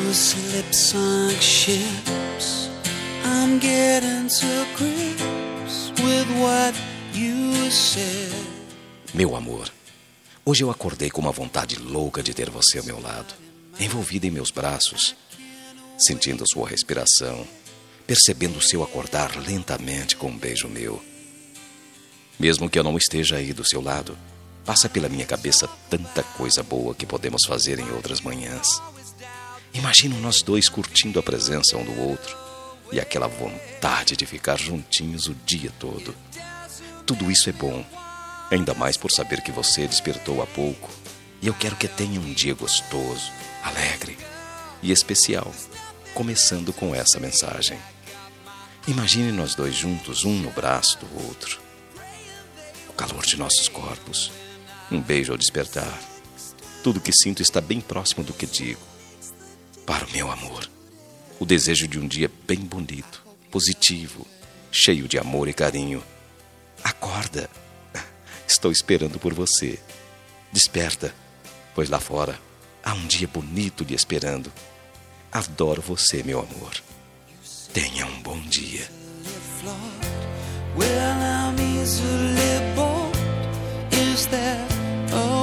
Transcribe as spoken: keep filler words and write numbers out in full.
loose lips sunk ships. I'm getting to grips with what you said. Meu amor, hoje eu acordei com uma vontade louca de ter você ao meu lado, envolvida em meus braços, sentindo sua respiração, percebendo o seu acordar lentamente com um beijo meu. Mesmo que eu não esteja aí do seu lado, passa pela minha cabeça tanta coisa boa que podemos fazer em outras manhãs. Imagino nós dois curtindo a presença um do outro e aquela vontade de ficar juntinhos o dia todo. Tudo isso é bom, ainda mais por saber que você despertou há pouco e eu quero que tenha um dia gostoso, alegre e especial, começando com essa mensagem. Imagine nós dois juntos, um no braço do outro. O calor de nossos corpos, um beijo ao despertar. Tudo que sinto está bem próximo do que digo. Para o meu amor, o desejo de um dia bem bonito, positivo, cheio de amor e carinho. Acorda, estou esperando por você. Desperta, pois lá fora há um dia bonito lhe esperando. Adoro você, meu amor. Tenha um bom dia. Well, I'm easily bored. Is that all?